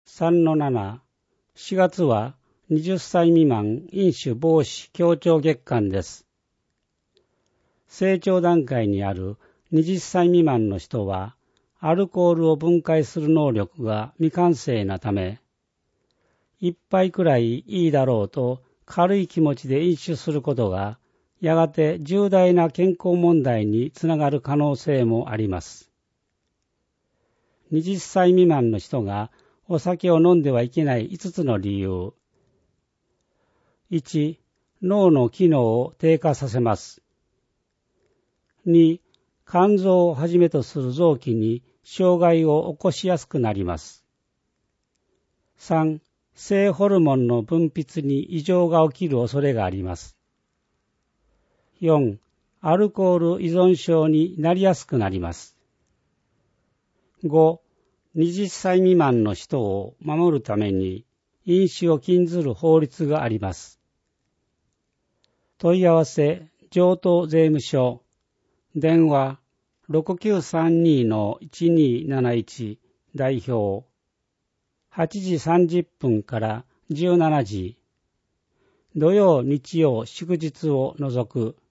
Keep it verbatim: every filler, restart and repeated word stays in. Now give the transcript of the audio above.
さんのなな、しがつははたち未満飲酒防止協調月間です。成長段階にあるはたち未満の人は、アルコールを分解する能力が未完成なため、一杯くらいいいだろうと軽い気持ちで飲酒することが、やがて重大な健康問題につながる可能性もあります。はたち未満の人がお酒を飲んではいけないいつつの理由。いち、脳の機能を低下させます。に、肝臓をはじめとする臓器に障害を起こしやすくなります。さん、性ホルモンの分泌に異常が起きる恐れがあります。よん、アルコール依存症になりやすくなります。ご、はたち未満の人を守るために飲酒を禁ずる法律があります。問い合わせ、上東税務署、電話 ろくきゅうさんに いちにーなないち 代表、はちじさんじゅっぷんからじゅうしちじ、土曜日曜祝日を除く